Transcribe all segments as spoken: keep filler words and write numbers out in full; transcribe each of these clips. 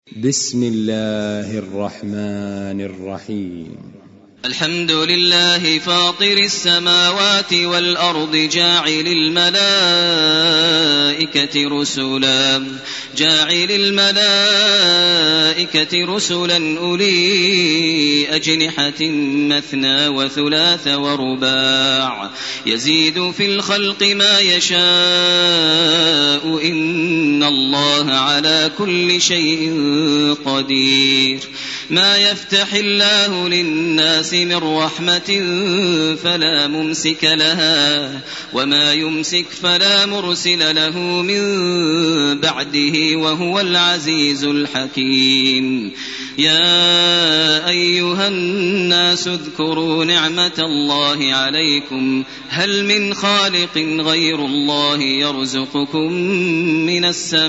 بسم الله الرحمن الرحيم. الحمد لله فاطر السماوات والأرض جاعل الملائكة رسلا جاعل الملائكة رسلا أولي أجنحة مثنى وثلاث ورباع يزيد في الخلق ما يشاء إن الله على كل شيء قدير. ما يفتح الله للناس من رحمة فلا ممسك لها وما يمسك فلا مرسل له من بعده وهو العزيز الحكيم. يا أيها الناس اذكروا نعمة الله عليكم هل من خالق غير الله يرزقكم من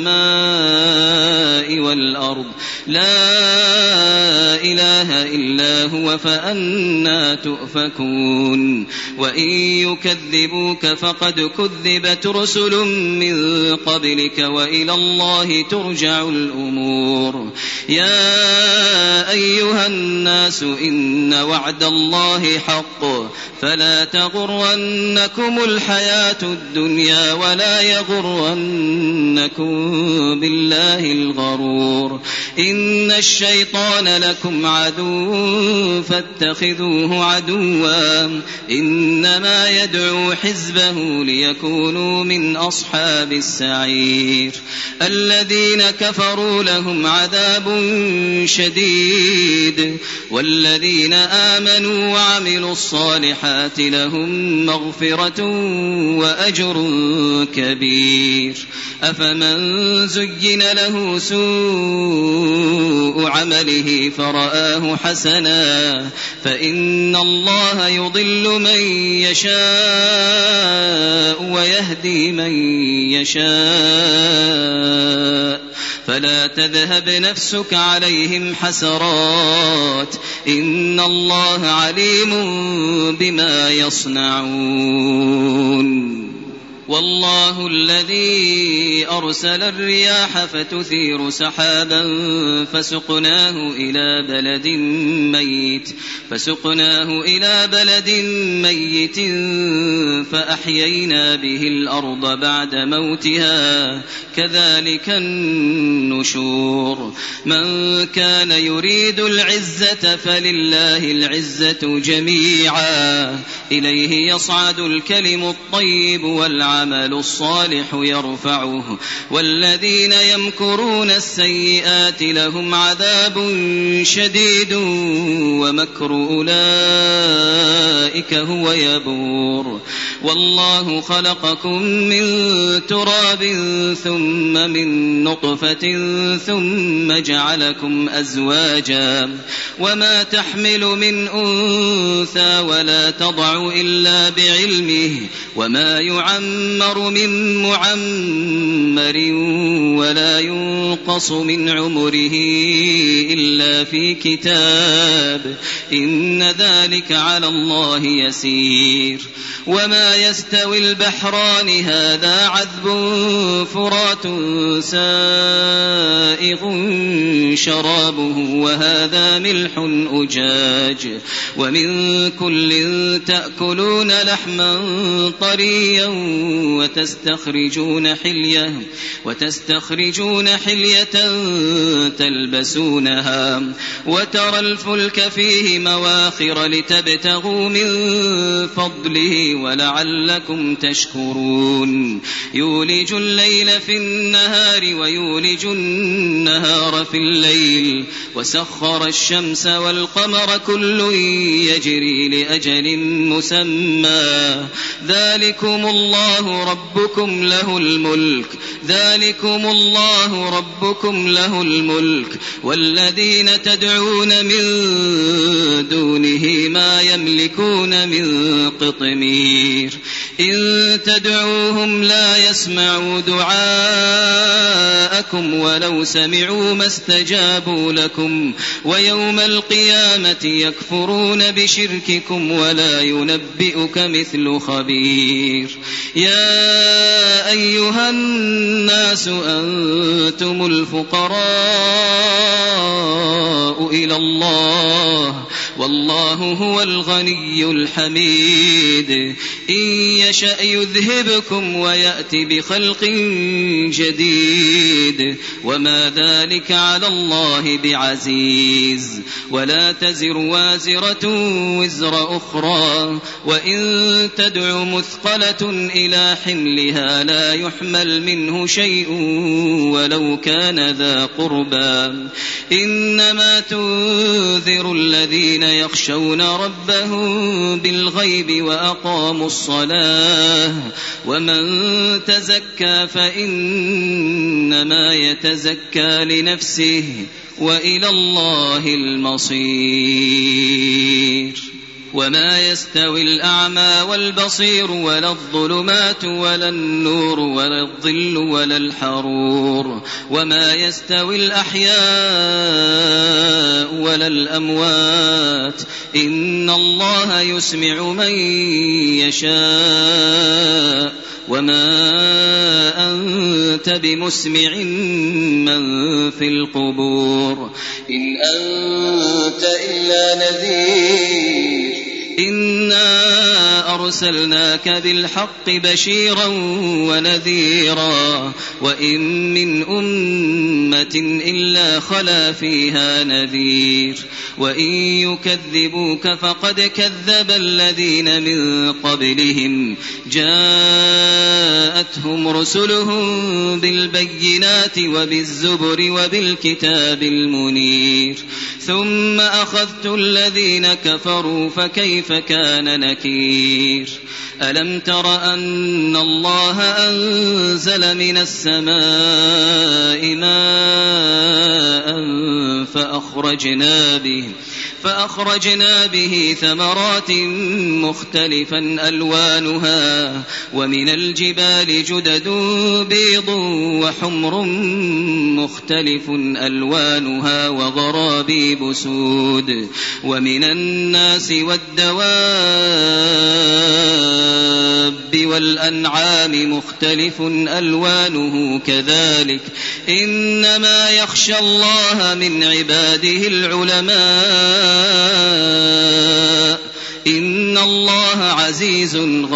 السماء والأرض لا إله إلا هو فأنى تؤفكون. وإن يكذبوك فقد كذبت رسل من قبلك وإلى الله ترجع الأمور. يا أيها الناس إن وعد الله حق فلا تغرنكم الحياة الدنيا ولا يغرنكم بالله الغرور. إن الشيطان لكم عدو فاتخذوه عدوا إنما يدعو حزبه ليكونوا من أصحاب السعير. الذين كفروا لهم عذاب شديد والذين آمنوا وعملوا الصالحات لهم مغفرة وأجر كبير. أفمن زين له سوء عمله فرآه حسنا فإن الله يضل من يشاء ويهدي من يشاء فلا تذهب نفسك عليهم حسرات إن الله عليم بما يصنعون. والله الذي أرسل الرياح فتثير سحابا فسقناه إلى بلد ميت فسقناه إلى بلد ميت فأحيينا به الأرض بعد موتها كذلك النشور. من كان يريد العزة فلله العزة جميعا إليه يصعد الكلم الطيب والعمل العمل الصالح يرفعه والذين يمكرون السيئات لهم عذاب شديد ومكر أولئك هو يبور. والله خلقكم من تراب ثم من نطفة ثم جعلكم أزواجا وما تحمل من أنثى ولا تضع إلا بعلمه وما يعمر من معمر ولا ينقص من عمره إلا في كتاب إن ذلك على الله يسير. وما يستوي البحران هذا عذب فرات سائغ شرابه وهذا ملح أجاج ومن كل تأكلون لحما طريا وتستخرجون حلية وتستخرجون حلية تلبسونها وترى الفلك فيه مواخر لتبتغوا من فضله ولعلكم تشكرون. يولج الليل في النهار ويولج النهار في الليل وسخر الشمس والقمر كل يجري لأجل مسمى ذلكم الله ربكم له الملك ذلكم الله ربكم له الملك والذين تدعون من دونه ما يملكون من قطمير. إن تدعوهم لا يسمعوا دعاءكم ولو سمعوا ما استجابوا لكم ويوم القيامة يكفرون بشرككم ولا ينبئك مثل خبير. يا أيها الناس أنتم الفقراء إلى الله والله هو الغني الحميد إن يشأ يذهبكم ويأتي بخلق جديد وما ذلك على الله بعزيز ولا تزر وازرة وزر أخرى وإن تدع مثقلة إلى حملها لا يحمل منه شيء ولو كان ذا قربى إنما تنذر الذين يخشون ربهم بالغيب وأقاموا الصلاة ومن تزكى فإنما يتزكى لنفسه وإلى الله المصير وما يستوي الأعمى والبصير ولا الظلمات ولا النور ولا الظل ولا الحرور وما يستوي الأحياء ولا الأموات إن الله يسمع من يشاء وما أنت بمسمع من في القبور إن أنت إلا نذير إنا أرسلناك بالحق بشيرا ونذيرا وإن من أمة إلا خلا فيها نذير وإن يكذبوك فقد كذب الذين من قبلهم جاءتهم رسلهم بالبينات وبالزبر وبالكتاب المنير ثم أخذت الذين كفروا فكيف كان نكير ألم تر أن الله أنزل من السماء ماء فأخرجنا به فأخرجنا به ثمرات مختلفا ألوانها ومن الجبال جدد بيض وحمر مختلف ألوانها وغرابيب سود ومن الناس والدواب والأنعام مختلف ألوانه كذلك إنما يخشى الله من عباده العلماء إن الله عزيز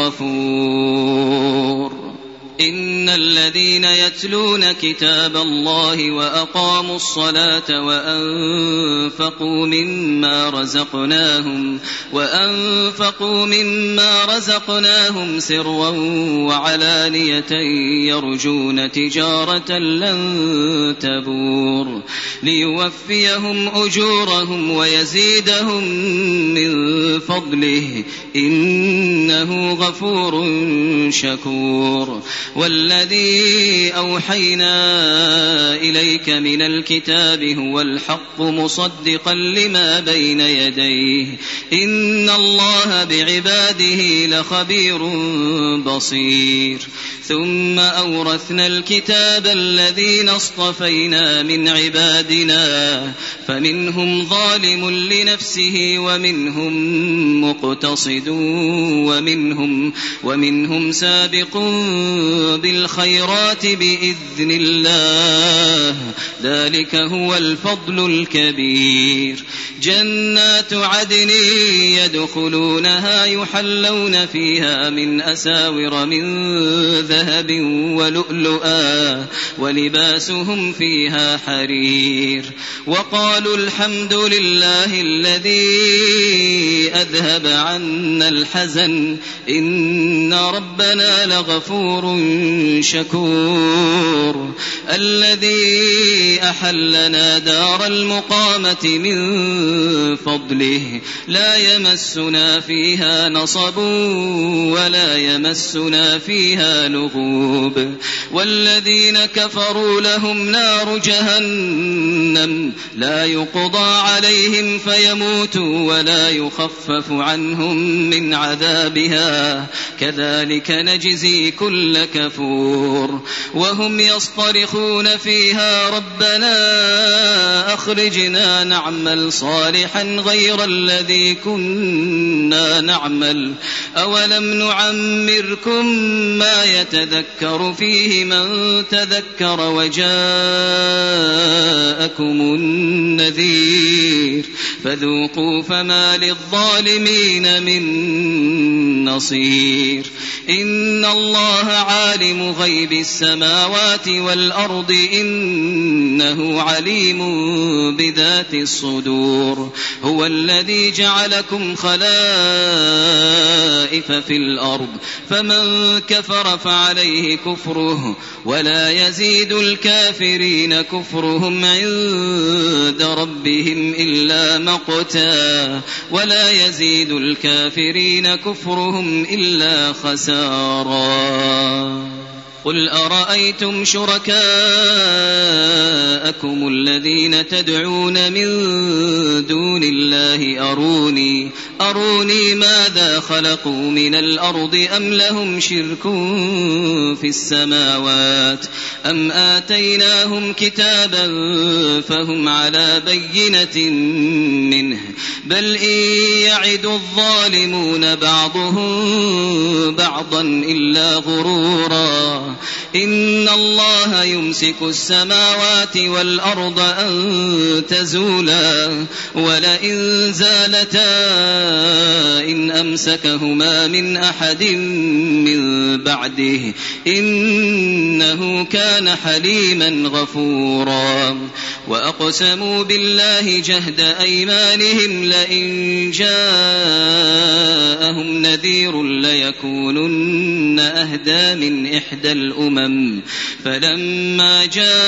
غفور إن الذين يتلون كتاب الله وأقاموا الصلاة وأنفقوا مما رزقناهم وأنفقوا مما رزقناهم سرا وعلانية يرجون تجارة لن تبور ليوفيهم أجورهم ويزيدهم من فضله إنه غفور شكور والذي أوحينا إليك من الكتاب هو الحق مصدقا لما بين يديه إن الله بعباده لخبير بصير ثم أورثنا الكتاب الذين اصطفينا من عبادنا فمنهم ظالم لنفسه ومنهم مقتصد ومنهم, ومنهم سابق بالخيرات بإذن الله ذلك هو الفضل الكبير جنات عدن يدخلونها يحلون فيها من أساور من ذهب ولؤلؤا ولباسهم فيها حرير وقالوا الحمد لله الذي أذهب عنا الحزن إن ربنا لغفور شكور الذي أحلنا دار المقامة من فضله لا يمسنا فيها نصب ولا يمسنا فيها لغوب والذين كفروا لهم نار جهنم لا يقضى عليهم فيموتوا ولا يخفف عنهم من عذابها كذلك نجزي كل كفور وهم يصطرخون فيها ربنا أخرجنا نعمل صالحا غير الذي كنا نعمل أولم نعمركم ما يتذكر فيه من تذكر وجاءكم نذير فذوقوا فما للظالمين من نصير إن الله عالم غيب السماوات والأرض إنه عليم بذات الصدور هو الذي جعلكم خلائف في الأرض فمن كفر فعليه كفره ولا يزيد الكافرين كفرهم عند ربهم إلا مقتا ولا يزيد الكافرين كفرهم إلا خسارا قل أرأيتم شركاءكم الذين تدعون من دون الله أروني أروني ماذا خلقوا من الأرض أم لهم شرك في السماوات أم آتيناهم كتابا فهم على بينة منه بل إن يعد الظالمون بعضهم بعضا إلا غرورا إن الله يمسك السماوات والأرض أن تزولا ولئن زالتا إن أمسكهما من أحد من بعده إنه كان حليما غفورا وأقسموا بالله جهد أيمانهم لئن جاءهم نذير ليكونن أهدى من إحدى الأمم فلما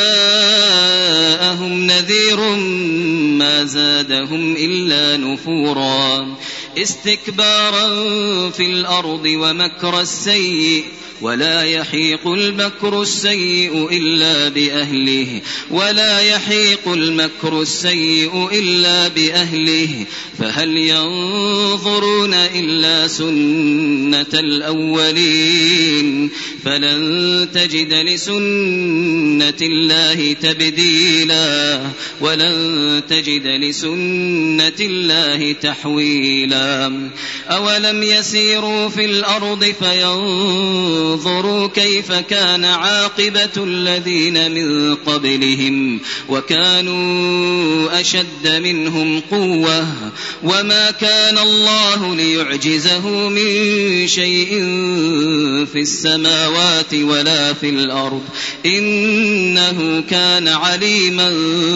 جاءهم نذير ما زادهم إلا نفورا استكبارا في الأرض ومكر السيء ولا يحيق المكر السيء إلا بأهله ولا يحيق المكر السيء إلا بأهله فهل ينظرون إلا سنة الأولين فلن تجد لسنة الله تبديلا ولن تجد لسنة الله تحويلا أولم يسيروا في الأرض فينظروا كيف كان عاقبة الذين من قبلهم وكانوا أشد منهم قوة وما كان الله ليعجزه من شيء في السماوات ولا في الأرض إنه كان عليما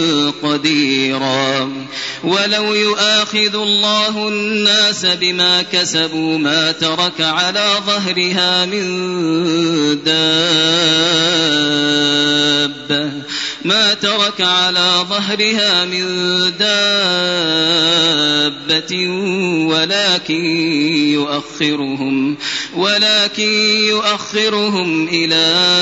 قديرا ولو يؤاخذ الله الناس بما كسبوا ما ترك على ظهرها من دابة ما ترك على ظهرها من دابة ولكن يؤخرهم ولكن يؤخرهم إلى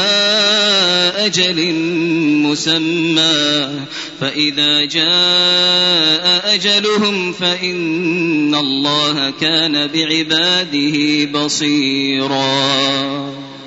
أجل مسمى فإذا جاء أجلهم فإن الله كان بعباده بصيرا.